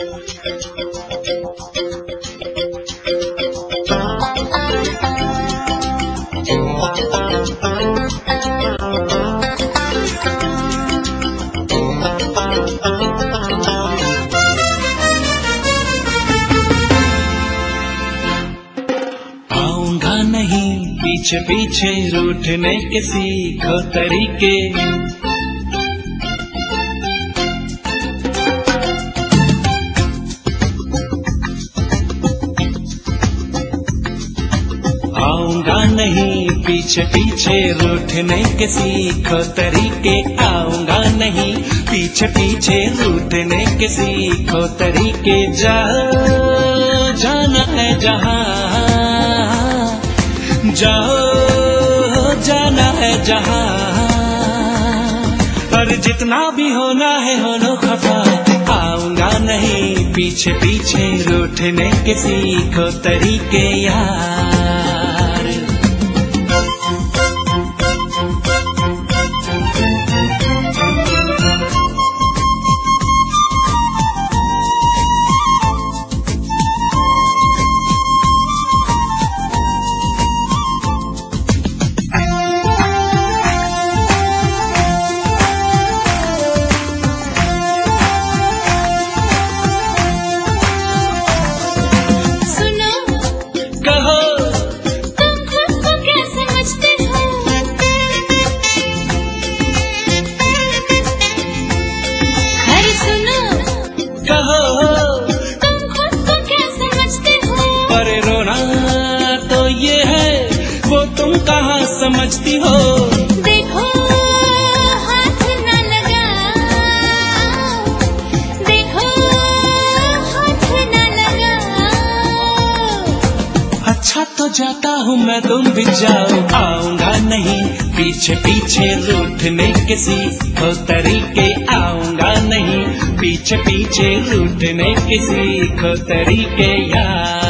आऊंगा नहीं पीछे पीछे रूठने के सीखो तरीके, आऊंगा नहीं पीछे पीछे रूठने के सीखो तरीके, आऊंगा नहीं पीछे पीछे रूठने के सीखो तरीके। जाओ जाना है जहां, जाओ जाना है जहां, पर जितना भी होना है हो लो खफा। आऊंगा नहीं पीछे पीछे रूठने के सीखो तरीके यार। पर रोना तो ये है वो तुम कहाँ समझती हो। देखो हाथ न लगाओ, देखो हाथ न लगाओ। अच्छा तो जाता हूँ मैं, तुम भी जाओ। आऊंगा नहीं पीछे पीछे रूठने के सीखो तरीके, आऊंगा नहीं पीछे पीछे रूठने के सीखो तरीके यार।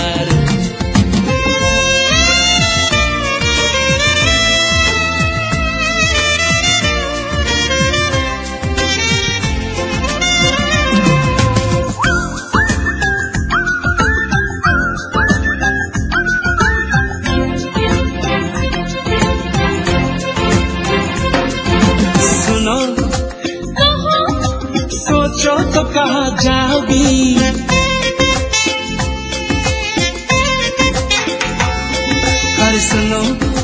सोचो तो कहाँ जाओगी, अरे सुनो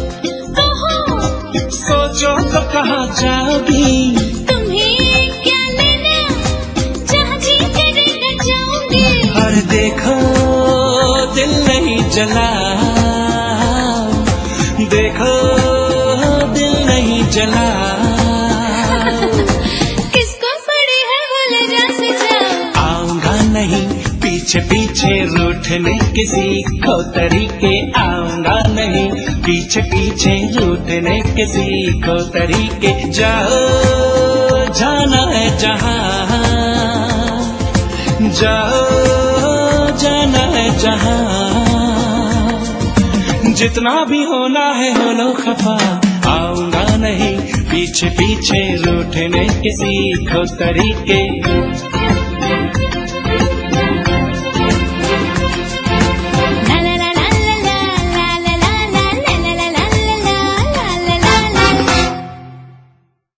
सोचो तो कहाँ जाओगी। तुम्हें क्या लेना, जहाँ जी करेगा जाऊंगी। और देखो दिल नहीं जला, देखो दिल नहीं जला। पीछे पीछे रूठने के सीखो तरीके, आऊंगा नहीं पीछे पीछे रूठने के सीखो तरीके। जाओ जाना है जहां, जाओ जाना है जहां, जितना भी होना है हो लो खफा। आऊंगा नहीं पीछे पीछे रूठने के सीखो तरीके।